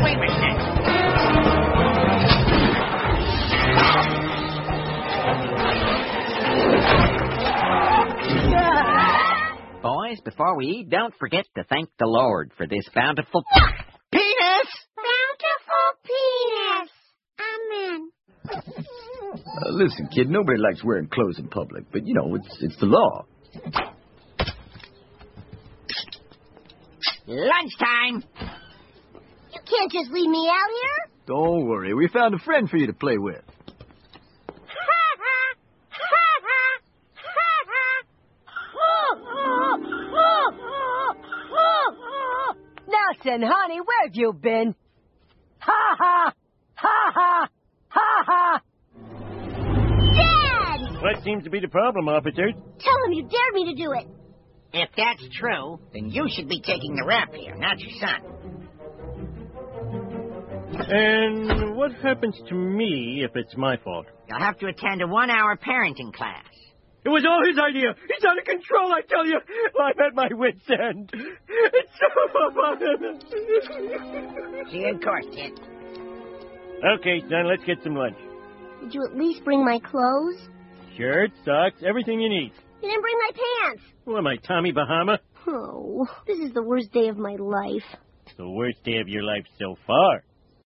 Wait a minute. Boys, before we eat, don't forget to thank the Lord for this bountiful penis! Bountiful penis! Amen. Listen, kid, nobody likes wearing clothes in public, but, you know, it's the law. Lunchtime! You can't just leave me out here. Don't worry, we found a friend for you to play with. Nelson, honey, where have you been? Ha ha! Ha ha! Ha ha! Dad! What seems to be the problem, officer? Tell him you dared me to do it. If that's true, then you should be taking the rap here, not your son. And what happens to me if it's my fault? You'll have to attend a 1-hour parenting class. It was all his idea. He's out of control, I tell you. I'm at my wit's end. It's so... See you in court, kid. Okay, son, let's get some lunch. Did you at least bring my clothes? Shirt, socks, everything you need. You didn't bring my pants. What am I, Tommy Bahama? Oh, this is the worst day of my life. It's the worst day of your life so far.